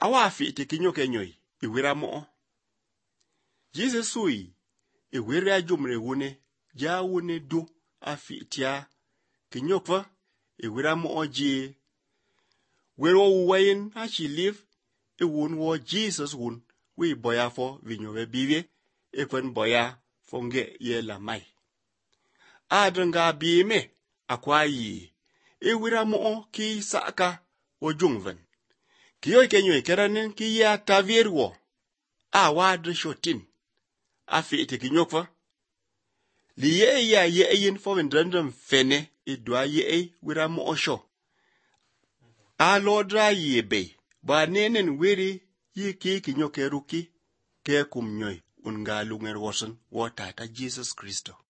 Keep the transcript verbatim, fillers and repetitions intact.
awa fi te kinyo kenyoi iwira mo. Jesus sui iwira jumre wune ja wune du afi tia kinyo kwa iwira mo ji. Wero wayin achi live e wun wo Jesus wun we boya fo vinyo we biwe e kwen boya fonge ye la mai. Adanga bime akwa yi e wira mo ki saka o jungven. Kiyo kenyo ikeranin ki ya tavierwo a wadre shotin afi ite kinyokwa li ye ya ye yin fo vendrandam fene idwa ye wira mo osho. A lodra yebe ba nenen wiri yi ki kinyoke ruki ke kumnyoy unga lunger wosen wo tata Jesus Kristo.